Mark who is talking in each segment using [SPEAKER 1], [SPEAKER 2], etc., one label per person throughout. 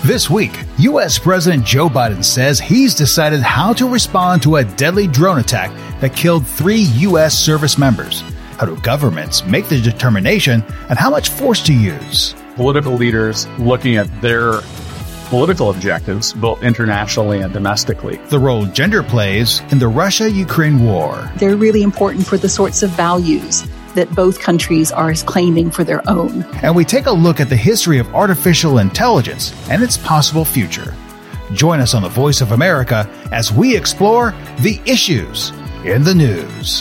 [SPEAKER 1] This week, U.S. President Joe Biden says he's decided how to respond to a deadly drone attack that killed 3 U.S. service members. How do governments make the determination and how much force to use?
[SPEAKER 2] Political leaders looking at their political objectives, both internationally and domestically.
[SPEAKER 1] The role gender plays in the Russia-Ukraine war.
[SPEAKER 3] They're really important for the sorts of values that both countries are claiming for their own.
[SPEAKER 1] And we take a look at the history of artificial intelligence and its possible future. Join us on The Voice of America as we explore the issues in the news.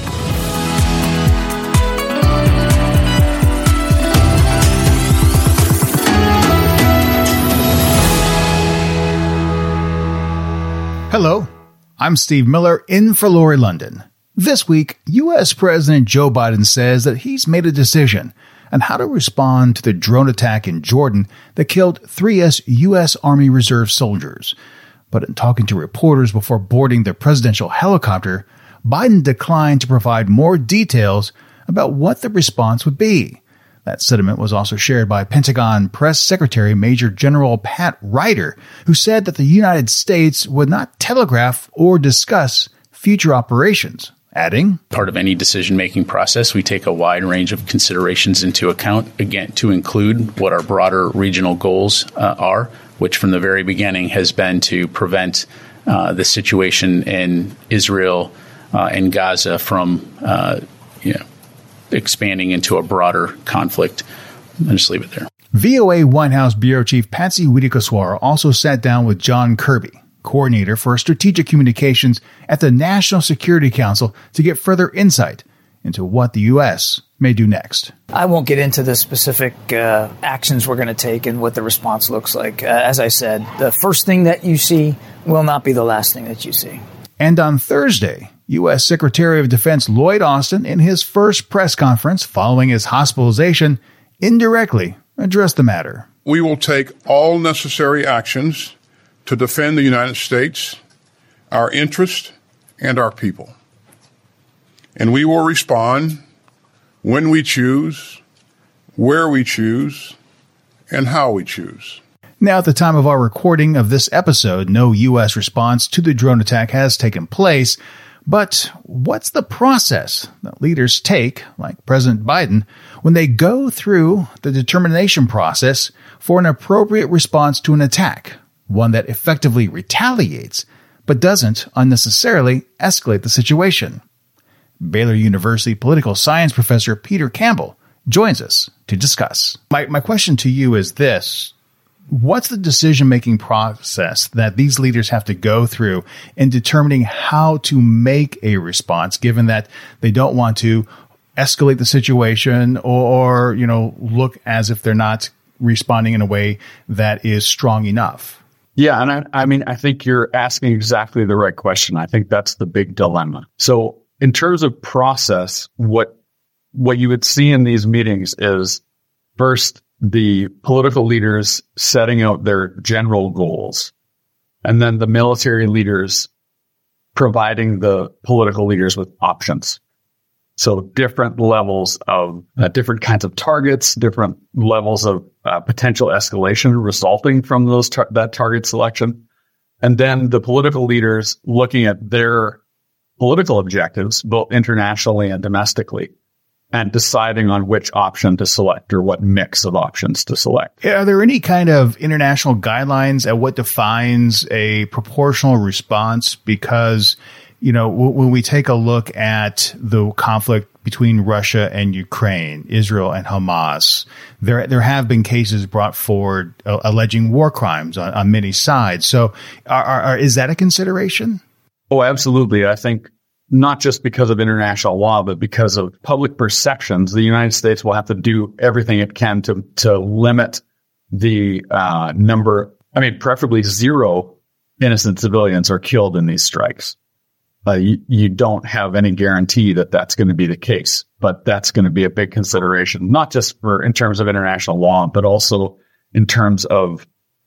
[SPEAKER 1] Hello, I'm Steve Miller in for Lori London. This week, U.S. President Joe Biden says that he's made a decision on how to respond to the drone attack in Jordan that killed 3 U.S. Army Reserve soldiers. But in talking to reporters before boarding the presidential helicopter, Biden declined to provide more details about what the response would be. That sentiment was also shared by Pentagon Press Secretary Major General Pat Ryder, who said that the United States would not telegraph or discuss future operations, adding,
[SPEAKER 4] part of any decision-making process, we take a wide range of considerations into account, again, to include what our broader regional goals are, which from the very beginning has been to prevent the situation in Israel and Gaza from expanding into a broader conflict. I'll just leave it there.
[SPEAKER 1] VOA White House Bureau Chief Patsy Widakuswara also sat down with John Kirby, coordinator for strategic communications at the National Security Council, to get further insight into what the U.S. may do next.
[SPEAKER 5] I won't get into the specific actions we're going to take and what the response looks like. As I said, the first thing that you see will not be the last thing that you see.
[SPEAKER 1] And on Thursday, U.S. Secretary of Defense Lloyd Austin, in his first press conference following his hospitalization, indirectly addressed the matter.
[SPEAKER 6] We will take all necessary actions to defend the United States, our interests, and our people. And we will respond when we choose, where we choose, and how we choose.
[SPEAKER 1] Now, at the time of our recording of this episode, no U.S. response to the drone attack has taken place. But what's the process that leaders take, like President Biden, when they go through the determination process for an appropriate response to an attack, one that effectively retaliates, but doesn't unnecessarily escalate the situation? Baylor University political science professor Peter Campbell joins us to discuss. My question to you is this. What's the decision-making process that these leaders have to go through in determining how to make a response, given that they don't want to escalate the situation or look as if they're not responding in a way that is strong enough?
[SPEAKER 2] Yeah, and I think you're asking exactly the right question. I think that's the big dilemma. So in terms of process, what you would see in these meetings is, first, the political leaders setting out their general goals, and then the military leaders providing the political leaders with options. So different levels of different kinds of targets, different levels of potential escalation resulting from that target selection. And then the political leaders looking at their political objectives, both internationally and domestically, and deciding on which option to select or what mix of options to select.
[SPEAKER 1] Are there any kind of international guidelines at what defines a proportional response? Because, when we take a look at the conflict between Russia and Ukraine, Israel and Hamas, there have been cases brought forward alleging war crimes on many sides. So is that a consideration?
[SPEAKER 2] Oh, absolutely. I think not just because of international law, but because of public perceptions, the United States will have to do everything it can to limit the number. Preferably 0 innocent civilians are killed in these strikes. You don't have any guarantee that that's going to be the case, but that's going to be a big consideration, not just in terms of international law, but also in terms of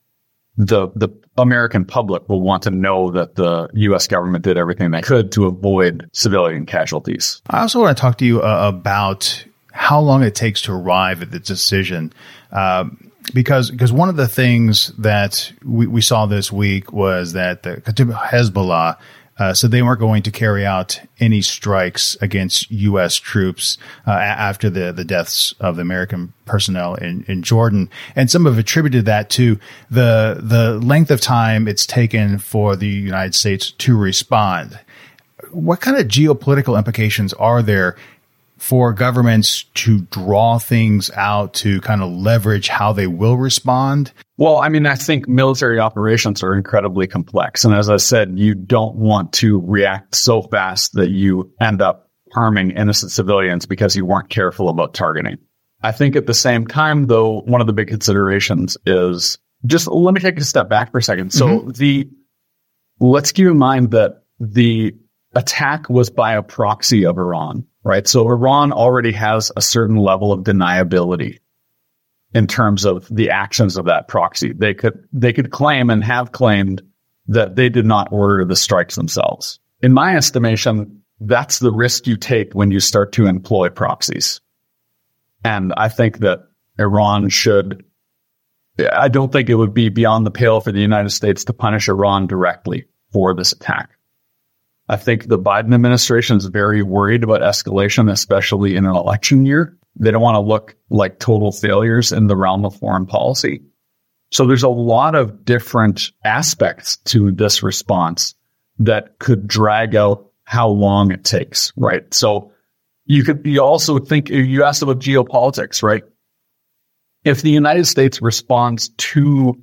[SPEAKER 2] the American public will want to know that the U.S. government did everything they could to avoid civilian casualties.
[SPEAKER 1] I also want to talk to you about how long it takes to arrive at the decision. Because one of the things that we saw this week was that the Kataib Hezbollah said they weren't going to carry out any strikes against U.S. troops after the deaths of the American personnel in Jordan. And some have attributed that to the length of time it's taken for the United States to respond. What kind of geopolitical implications are there for governments to draw things out to kind of leverage how they will respond?
[SPEAKER 2] Well, I mean, I think military operations are incredibly complex. And as I said, you don't want to react so fast that you end up harming innocent civilians because you weren't careful about targeting. I think at the same time, though, one of the big considerations is just let me take a step back for a second. So let's keep in mind that the attack was by a proxy of Iran, right? So Iran already has a certain level of deniability in terms of the actions of that proxy. They could claim and have claimed that they did not order the strikes themselves. In my estimation, that's the risk you take when you start to employ proxies. And I think that Iran should, I don't think it would be beyond the pale for the United States to punish Iran directly for this attack. I think the Biden administration is very worried about escalation, especially in an election year. They don't want to look like total failures in the realm of foreign policy. So there's a lot of different aspects to this response that could drag out how long it takes, right? So you also think, you asked about geopolitics, right? If the United States responds to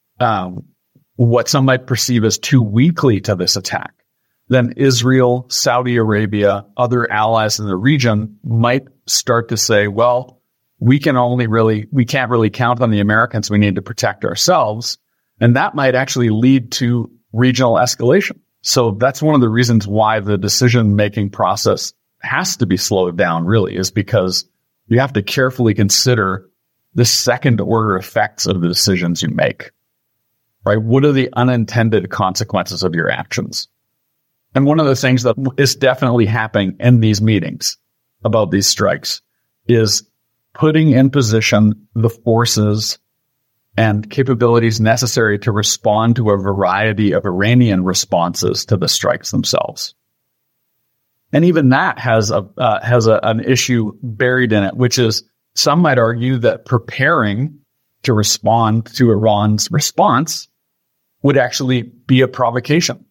[SPEAKER 2] what some might perceive as too weakly to this attack, then Israel, Saudi Arabia, other allies in the region might start to say, well, we can't really count on the Americans. We need to protect ourselves. And that might actually lead to regional escalation. So that's one of the reasons why the decision-making process has to be slowed down, really, is because you have to carefully consider the second-order effects of the decisions you make, right? What are the unintended consequences of your actions? And one of the things that is definitely happening in these meetings about these strikes is putting in position the forces and capabilities necessary to respond to a variety of Iranian responses to the strikes themselves. And even that has an issue buried in it, which is some might argue that preparing to respond to Iran's response would actually be a provocation.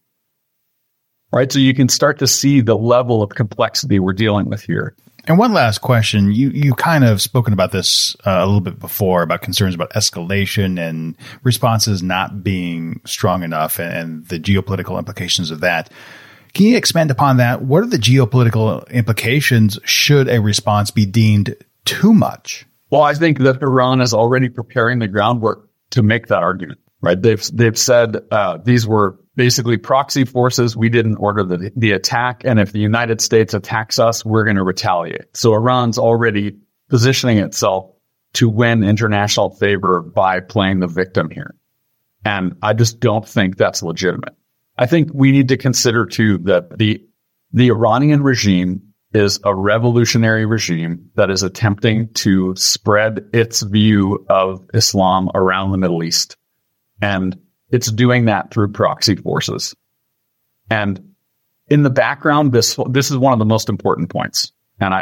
[SPEAKER 2] Right. So you can start to see the level of complexity we're dealing with here.
[SPEAKER 1] And one last question. You kind of spoken about this a little bit before about concerns about escalation and responses not being strong enough and the geopolitical implications of that. Can you expand upon that? What are the geopolitical implications should a response be deemed too much?
[SPEAKER 2] Well, I think that Iran is already preparing the groundwork to make that argument. Right. They've said these were basically proxy forces. We didn't order the attack. And if the United States attacks us, we're going to retaliate. So Iran's already positioning itself to win international favor by playing the victim here. And I just don't think that's legitimate. I think we need to consider, too, that the Iranian regime is a revolutionary regime that is attempting to spread its view of Islam around the Middle East. And it's doing that through proxy forces. And in the background, this is one of the most important points. And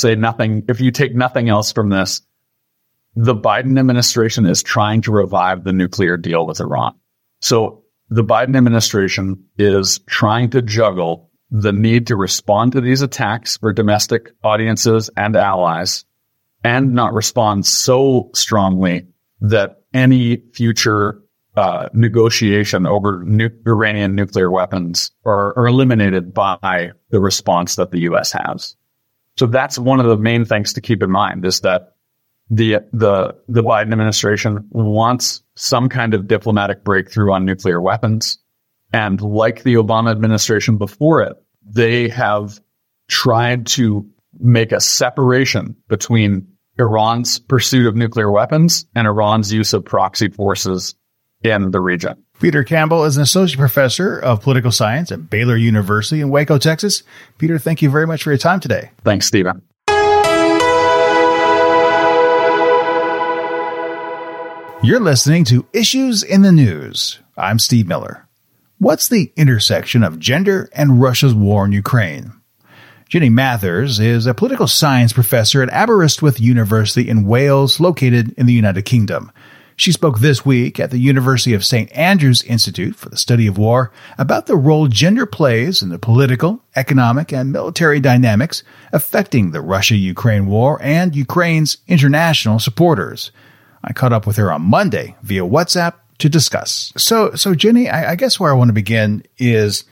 [SPEAKER 2] if you take nothing else from this, the Biden administration is trying to revive the nuclear deal with Iran. So the Biden administration is trying to juggle the need to respond to these attacks for domestic audiences and allies and not respond so strongly that any future negotiation over Iranian nuclear weapons are eliminated by the response that the U.S. has. So that's one of the main things to keep in mind, is that the Biden administration wants some kind of diplomatic breakthrough on nuclear weapons. And like the Obama administration before it, they have tried to make a separation between Iran's pursuit of nuclear weapons and Iran's use of proxy forces in the region.
[SPEAKER 1] Peter Campbell is an associate professor of political science at Baylor University in Waco, Texas. Peter, thank you very much for your time today.
[SPEAKER 2] Thanks, Stephen.
[SPEAKER 1] You're listening to Issues in the News. I'm Steve Miller. What's the intersection of gender and Russia's war in Ukraine? Jenny Mathers is a political science professor at Aberystwyth University in Wales, located in the United Kingdom. She spoke this week at the University of St. Andrews Institute for the Study of War about the role gender plays in the political, economic, and military dynamics affecting the Russia-Ukraine war and Ukraine's international supporters. I caught up with her on Monday via WhatsApp to discuss. So Jenny, I guess where I want to begin is,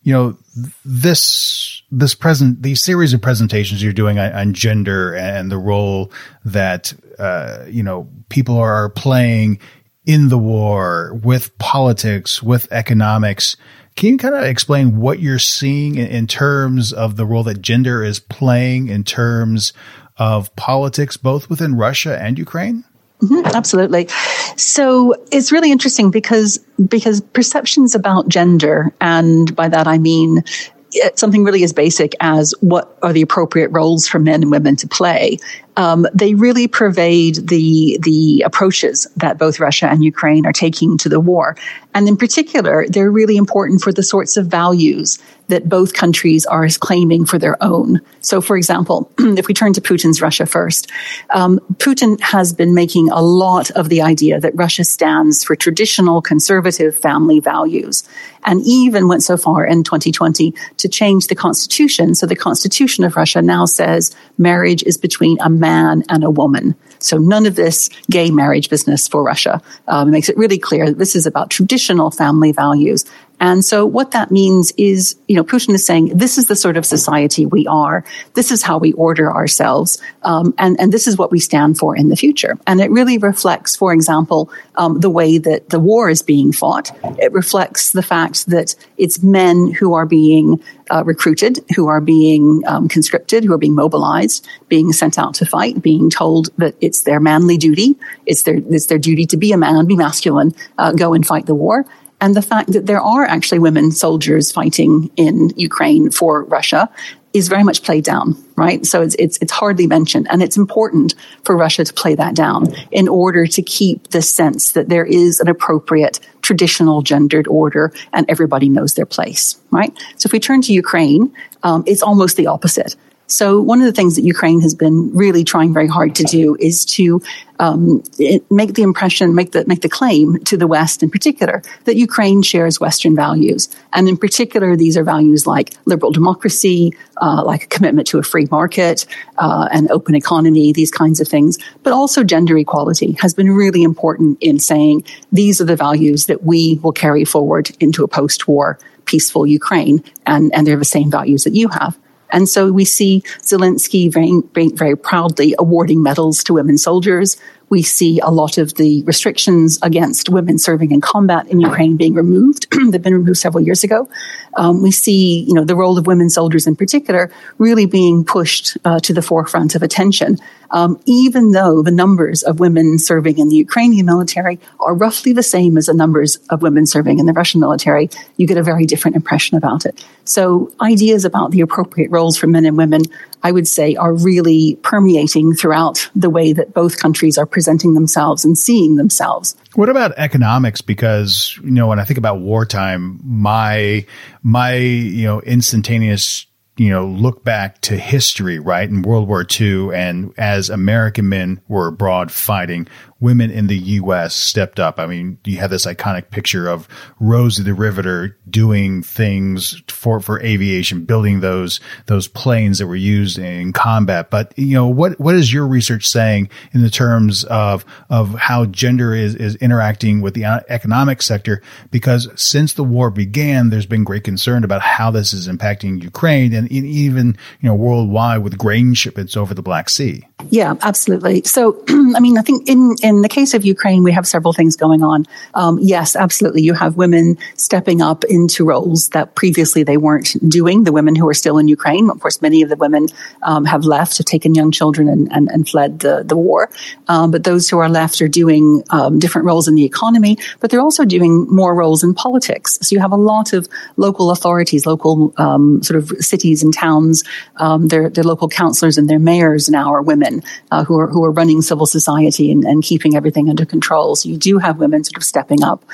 [SPEAKER 1] these series of presentations you're doing on gender and the role that, people are playing in the war with politics, with economics. Can you kind of explain what you're seeing in terms of the role that gender is playing in terms of politics, both within Russia and Ukraine?
[SPEAKER 3] Absolutely. So it's really interesting because perceptions about gender, and by that I mean something really as basic as what are the appropriate roles for men and women to play, they really pervade the approaches that both Russia and Ukraine are taking to the war. And in particular, they're really important for the sorts of values that both countries are claiming for their own. So, for example, if we turn to Putin's Russia first, Putin has been making a lot of the idea that Russia stands for traditional conservative family values, and even went so far in 2020 to change the constitution. So the constitution of Russia now says marriage is between a man and a woman. So none of this gay marriage business for Russia. It makes it really clear that this is about traditional family values. And so what that means is, Putin is saying, this is the sort of society we are. This is how we order ourselves. And this is what we stand for in the future. And it really reflects, for example, the way that the war is being fought. It reflects the fact that it's men who are being recruited, who are being conscripted, who are being mobilized, being sent out to fight, being told that it's their manly duty. It's their duty to be a man, be masculine, go and fight the war. And the fact that there are actually women soldiers fighting in Ukraine for Russia is very much played down, right? So it's hardly mentioned. And it's important for Russia to play that down in order to keep the sense that there is an appropriate traditional gendered order and everybody knows their place, right? So if we turn to Ukraine, it's almost the opposite. So one of the things that Ukraine has been really trying very hard to do is to make the claim to the West in particular that Ukraine shares Western values. And in particular, these are values like liberal democracy, like a commitment to a free market, an open economy, these kinds of things. But also gender equality has been really important in saying these are the values that we will carry forward into a post-war peaceful Ukraine. And they're the same values that you have. And so we see Zelensky very proudly awarding medals to women soldiers. We see a lot of the restrictions against women serving in combat in Ukraine being removed. They've been removed several years ago. We see, the role of women soldiers in particular really being pushed to the forefront of attention. Even though the numbers of women serving in the Ukrainian military are roughly the same as the numbers of women serving in the Russian military, you get a very different impression about it. So ideas about the appropriate roles for men and women, I would say, are really permeating throughout the way that both countries are presenting themselves and seeing themselves.
[SPEAKER 1] What about economics? Because, when I think about wartime, my instantaneous look back to history, right? In World War II, and as American men were abroad fighting, women in the U.S. stepped up. I mean, you have this iconic picture of Rosie the Riveter doing things for aviation, building those planes that were used in combat. But, what is your research saying in the terms of how gender is interacting with the economic sector? Because since the war began, there's been great concern about how this is impacting Ukraine and even, worldwide with grain shipments over the Black Sea.
[SPEAKER 3] Yeah, absolutely. So, I think in the case of Ukraine, we have several things going on. Yes, absolutely. You have women stepping up into roles that previously they weren't doing, the women who are still in Ukraine. Of course, many of the women have left, have taken young children and fled the war. But those who are left are doing different roles in the economy, but they're also doing more roles in politics. So you have a lot of local authorities, local sort of cities and towns, their local councillors and their mayors now are women. women who are running civil society and keeping everything under control. So you do have women sort of stepping up.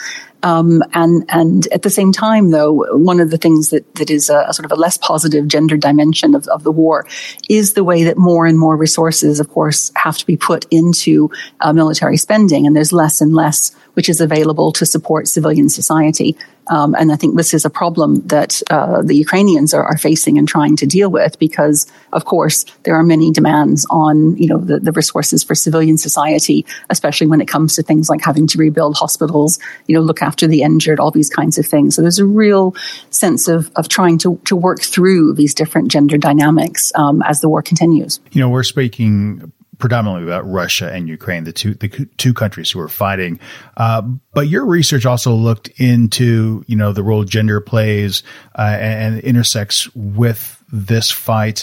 [SPEAKER 3] And at the same time, though, one of the things that is a sort of a less positive gender dimension of the war is the way that more and more resources, of course, have to be put into military spending, and there's less and less which is available to support civilian society. And I think this is a problem that the Ukrainians are facing and trying to deal with, because, of course, there are many demands on, the resources for civilian society, especially when it comes to things like having to rebuild hospitals, look after the injured, all these kinds of things. So there's a real sense of trying to work through these different gender dynamics as the war continues.
[SPEAKER 1] We're speaking predominantly about Russia and Ukraine, the two countries who are fighting. But your research also looked into, the role gender plays and intersects with this fight,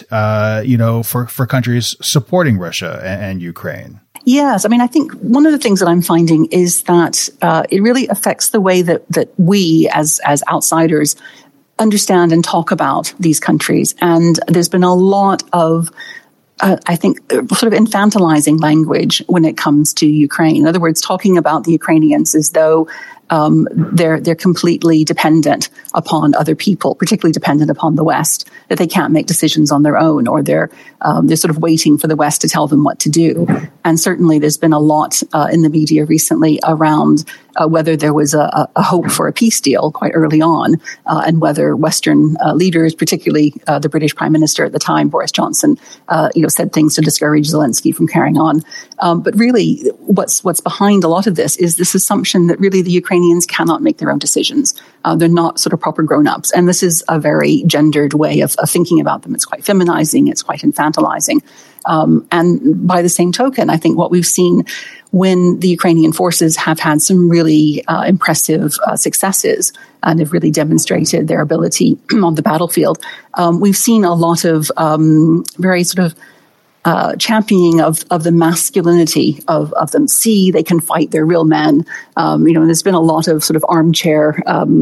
[SPEAKER 1] for countries supporting Russia and Ukraine.
[SPEAKER 3] Yes. I mean, I think one of the things that I'm finding is that it really affects the way that we as outsiders understand and talk about these countries. And there's been a lot of I think sort of infantilizing language when it comes to Ukraine. In other words, talking about the Ukrainians as though they're completely dependent upon other people, particularly dependent upon the West, that they can't make decisions on their own, or they're sort of waiting for the West to tell them what to do. And certainly there's been a lot in the media recently around whether there was a hope for a peace deal quite early on, and whether Western leaders, particularly the British Prime Minister at the time, Boris Johnson, said things to discourage Zelensky from carrying on. But really, what's behind a lot of this is this assumption that really the Ukrainians cannot make their own decisions. They're not sort of proper grown-ups. And this is a very gendered way of thinking about them. It's quite feminizing. It's quite infantilizing. And by the same token, I think what we've seen when the Ukrainian forces have had some really impressive successes and have really demonstrated their ability on the battlefield, we've seen a lot of very sort of championing of the masculinity of them. See, they can fight, they're real men. There's been a lot of sort of armchair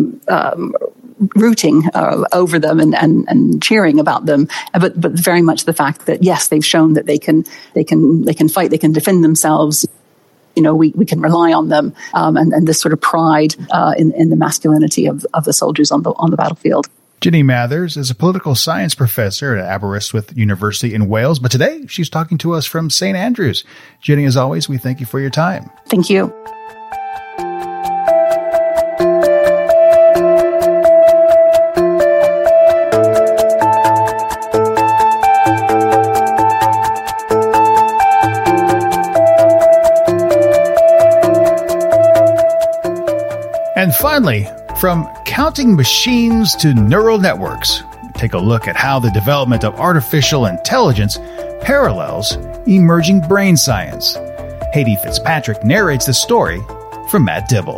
[SPEAKER 3] rooting over them and cheering about them, but very much the fact that yes, they've shown that they can fight, they can defend themselves. We can rely on them, and this sort of pride in the masculinity of the soldiers on the battlefield.
[SPEAKER 1] Jenny Mathers is a political science professor at Aberystwyth University in Wales, but today she's talking to us from St. Andrews. Jenny, as always, we thank you for your time.
[SPEAKER 3] Thank you.
[SPEAKER 1] And finally, from counting machines to neural networks, take a look at how the development of artificial intelligence parallels emerging brain science. Haiti Fitzpatrick narrates the story from Matt Dibble.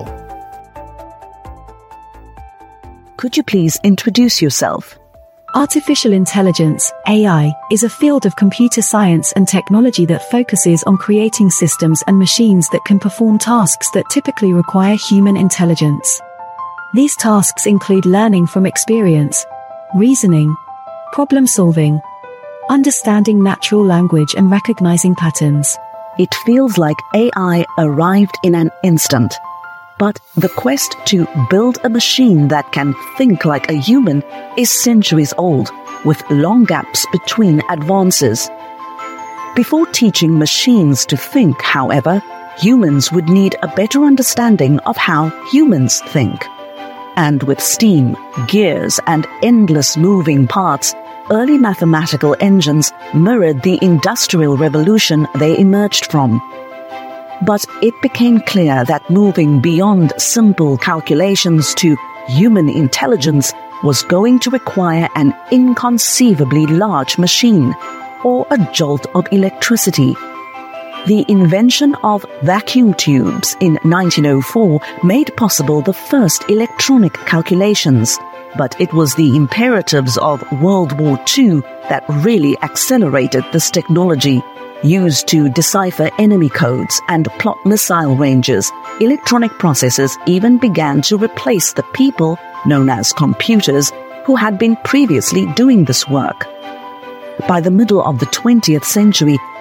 [SPEAKER 7] Could you please introduce yourself?
[SPEAKER 8] Artificial intelligence, AI, is a field of computer science and technology that focuses on creating systems and machines that can perform tasks that typically require human intelligence. These tasks include learning from experience, reasoning, problem-solving, understanding natural language, and recognizing patterns.
[SPEAKER 7] It feels like AI arrived in an instant. But the quest to build a machine that can think like a human is centuries old, with long gaps between advances. Before teaching machines to think, however, humans would need a better understanding of how humans think. And with steam, gears, and endless moving parts, early mathematical engines mirrored the Industrial Revolution they emerged from. But it became clear that moving beyond simple calculations to human intelligence was going to require an inconceivably large machine, or a jolt of electricity. The invention of vacuum tubes in 1904 made possible the first electronic calculations, but it was the imperatives of World War II that really accelerated this technology. Used to decipher enemy codes and plot missile ranges, electronic processors even began to replace the people, known as computers, who had been previously doing this work. By the middle of the 20th century,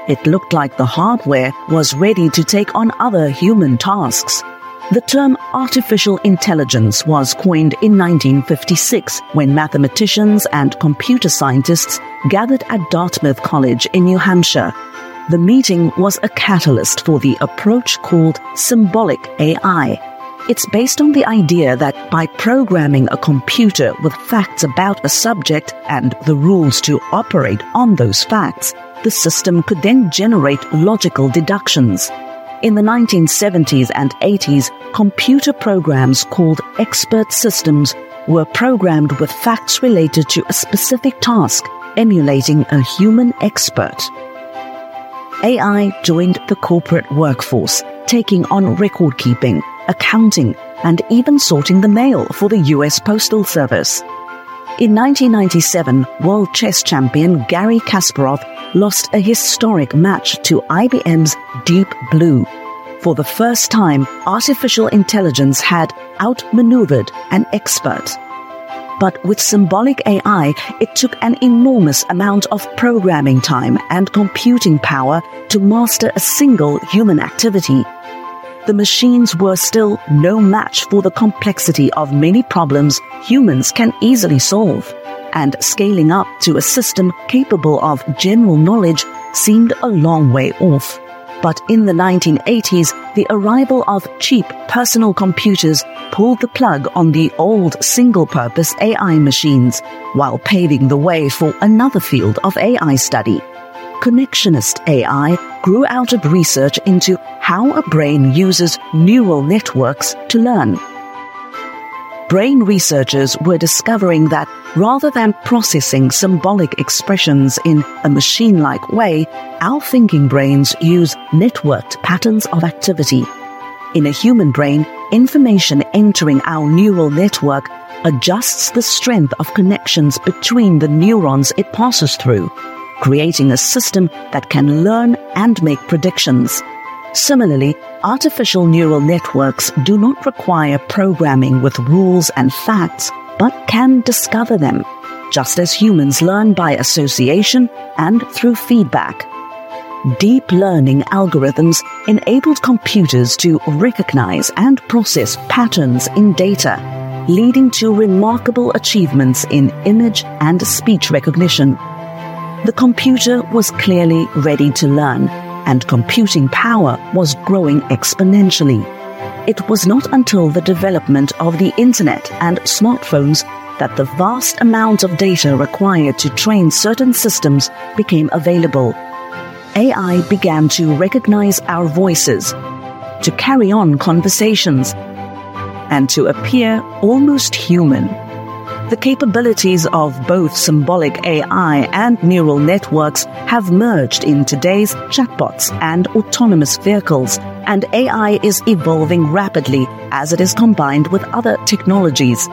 [SPEAKER 7] It looked like the hardware was ready to take on other human tasks. The term artificial intelligence was coined in 1956 when mathematicians and computer scientists gathered at Dartmouth College in New Hampshire. The meeting was a catalyst for the approach called symbolic AI. It's based on the idea that by programming a computer with facts about a subject and the rules to operate on those facts, the system could then generate logical deductions. In the 1970s and 80s, computer programs called expert systems were programmed with facts related to a specific task, emulating a human expert. AI joined the corporate workforce, taking on record-keeping, accounting, and even sorting the mail for the U.S. Postal Service. In 1997, world chess champion Garry Kasparov lost a historic match to IBM's Deep Blue. For the first time, artificial intelligence had outmaneuvered an expert. But with symbolic AI, it took an enormous amount of programming time and computing power to master a single human activity. The machines were still no match for the complexity of many problems humans can easily solve, and scaling up to a system capable of general knowledge seemed a long way off. But in the 1980s, the arrival of cheap personal computers pulled the plug on the old single-purpose AI machines, while paving the way for another field of AI study. Connectionist AI grew out of research into how a brain uses neural networks to learn. Brain researchers were discovering that rather than processing symbolic expressions in a machine-like way, our thinking brains use networked patterns of activity. In a human brain, information entering our neural network adjusts the strength of connections between the neurons it passes through, creating a system that can learn and make predictions. Similarly, artificial neural networks do not require programming with rules and facts, but can discover them, just as humans learn by association and through feedback. Deep learning algorithms enabled computers to recognize and process patterns in data, leading to remarkable achievements in image and speech recognition. The computer was clearly ready to learn, and computing power was growing exponentially. It was not until the development of the internet and smartphones that the vast amount of data required to train certain systems became available. AI began to recognize our voices, to carry on conversations, and to appear almost human. The capabilities of both symbolic AI and neural networks have merged in today's chatbots and autonomous vehicles, and AI is evolving rapidly as it is combined with other technologies.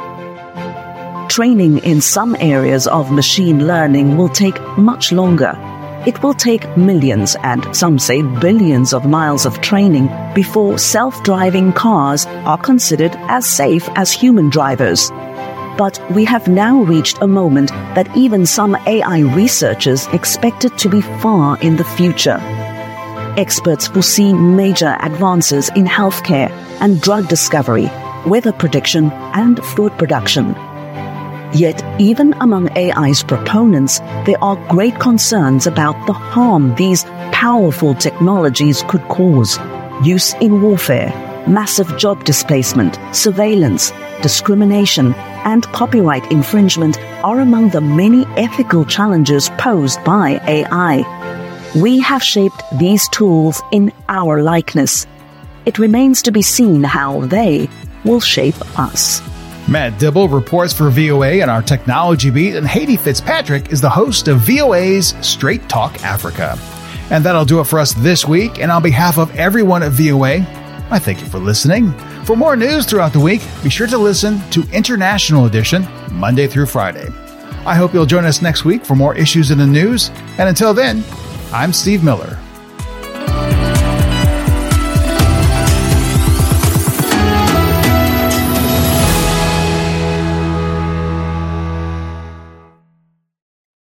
[SPEAKER 7] Training in some areas of machine learning will take much longer. It will take millions and some say billions of miles of training before self-driving cars are considered as safe as human drivers. But we have now reached a moment that even some AI researchers expect it to be far in the future. Experts foresee major advances in healthcare and drug discovery, weather prediction, and food production. Yet, even among AI's proponents, there are great concerns about the harm these powerful technologies could cause. Use in warfare, massive job displacement, surveillance, discrimination, and copyright infringement are among the many ethical challenges posed by AI. We have shaped these tools in our likeness. It remains to be seen how they will shape us.
[SPEAKER 1] Matt Dibble reports for VOA on our technology beat, and Haiti Fitzpatrick is the host of VOA's Straight Talk Africa. And that'll do it for us this week, and on behalf of everyone at VOA, I thank you for listening. For more news throughout the week, be sure to listen to International Edition, Monday through Friday. I hope you'll join us next week for more issues in the news, and until then, I'm Steve Miller.